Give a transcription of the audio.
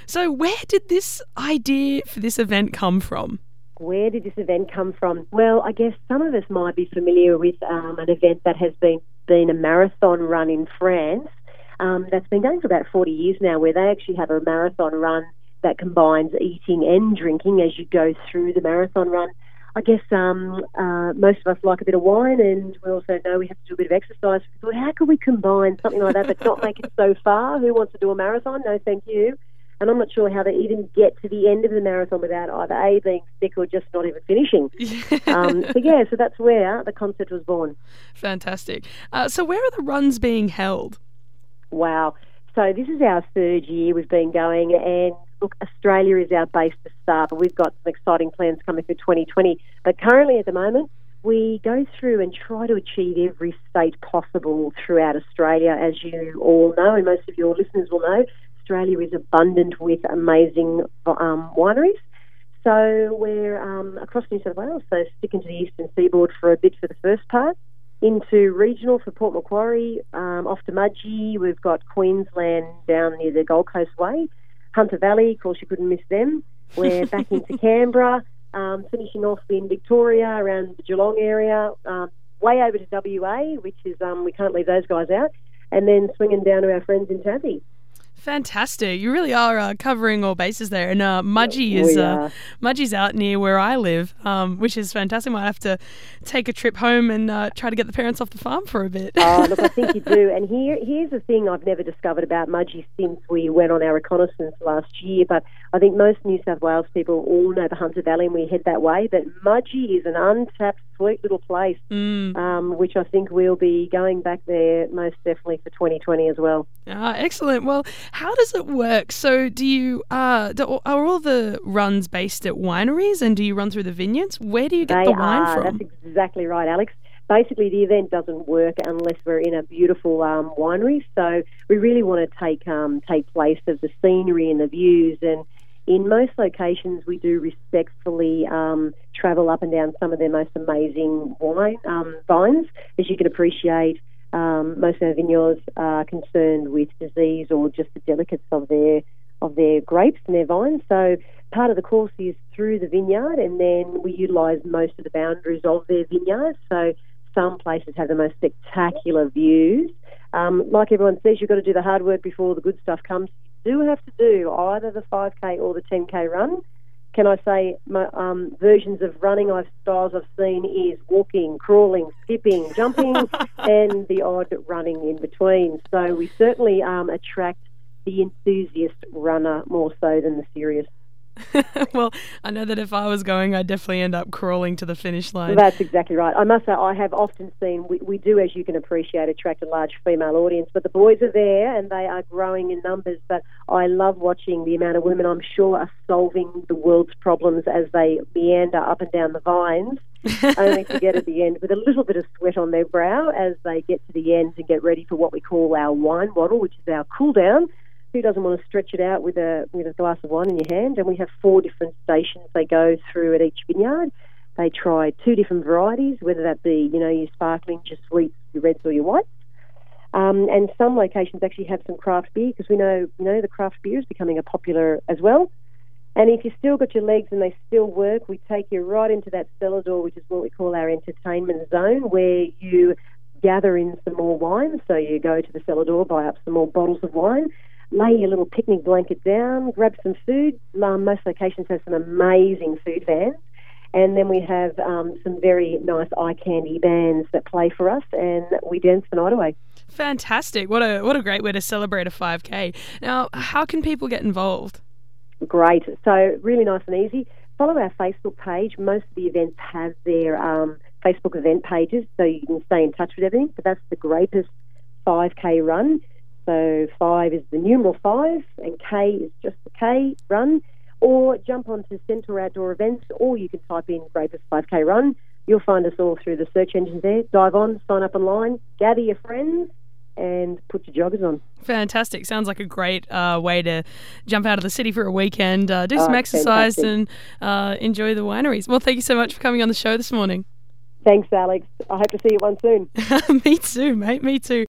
So where did this idea for this event come from? Where did this event come from? Well, I guess some of us might be familiar with an event that has been a marathon run in France that's been going for about 40 years now, where they actually have a marathon run that combines eating and drinking as you go through the marathon run. I guess most of us like a bit of wine, and we also know we have to do a bit of exercise. We thought, how could we combine something like that but not make it so far? Who wants to do a marathon? No, thank you. And I'm not sure how they even get to the end of the marathon without either A, being sick or just not even finishing. So that's where the concept was born. Fantastic. So where are the runs being held? Wow. So this is our third year we've been going, and look, Australia is our base to start, but we've got some exciting plans coming for 2020. But currently at the moment, we go through and try to achieve every state possible throughout Australia. As you all know, and most of your listeners will know, Australia is abundant with amazing wineries. So we're across New South Wales, so sticking to the eastern seaboard for a bit for the first part, into regional for Port Macquarie, off to Mudgee. We've got Queensland down near the Gold Coast Way, Hunter Valley, of course you couldn't miss them. We're back into Canberra, finishing off in Victoria around the Geelong area, way over to WA, which is, we can't leave those guys out, and then swinging down to our friends in Tassie. Fantastic. You really are covering all bases there. And Mudgee's out near where I live, which is fantastic. Might have to take a trip home and try to get the parents off the farm for a bit. Oh, look, I think you do. And here's the thing I've never discovered about Mudgee since we went on our reconnaissance last year, but I think most New South Wales people all know the Hunter Valley and we head that way, but Mudgee is an untapped, sweet little place, which I think we'll be going back there most definitely for 2020 as well. Excellent. Well, how does it work? So do you are all the runs based at wineries, and do you run through the vineyards? Where do you get the wine from? That's exactly right, Alex. Basically, the event doesn't work unless we're in a beautiful winery. So we really want to take place of the scenery and the views. And in most locations, we do respectfully travel up and down some of their most amazing vines. As you can appreciate, most of our vineyards are concerned with disease or just the delicates of their grapes and their vines. So part of the course is through the vineyard, and then we utilise most of the boundaries of their vineyards. So some places have the most spectacular views. Like everyone says, you've got to do the hard work before the good stuff comes. You do have to do either the 5K or the 10K run. Can I say my versions of running styles I've seen is walking, crawling, skipping, jumping, and the odd running in between. So we certainly attract the enthusiast runner more so than the serious. Well, I know that if I was going, I'd definitely end up crawling to the finish line. That's exactly right. I must say, I have often seen, we do, as you can appreciate, attract a large female audience, but the boys are there and they are growing in numbers. But I love watching the amount of women I'm sure are solving the world's problems as they meander up and down the vines, only to get at the end with a little bit of sweat on their brow as they get to the end and get ready for what we call our wine waddle, which is our cool down. Who doesn't want to stretch it out with a glass of wine in your hand? And we have 4 different stations they go through at each vineyard. They try 2 different varieties, whether that be, your sparkling, your sweets, your reds or your whites. And some locations actually have some craft beer, because we know, the craft beer is becoming a popular as well. And if you've still got your legs and they still work, we take you right into that cellar door, which is what we call our entertainment zone, where you gather in some more wine. So you go to the cellar door, buy up some more bottles of wine, lay your little picnic blanket down, grab some food. Most locations have some amazing food vans. And then we have some very nice eye candy bands that play for us, and we dance the night away. Fantastic. What a great way to celebrate a 5K. Now, how can people get involved? Great. So really nice and easy. Follow our Facebook page. Most of the events have their Facebook event pages, so you can stay in touch with everything. But that's the Grapus 5K run. So 5 is the numeral 5, and K is just the K run. Or jump onto Centaur Outdoor Events, or you can type in Grapus 5K run. You'll find us all through the search engines there. Dive on, sign up online, gather your friends, and put your joggers on. Fantastic. Sounds like a great way to jump out of the city for a weekend, do some exercise, and enjoy the wineries. Well, thank you so much for coming on the show this morning. Thanks, Alex. I hope to see you one soon. Me too, mate. Me too.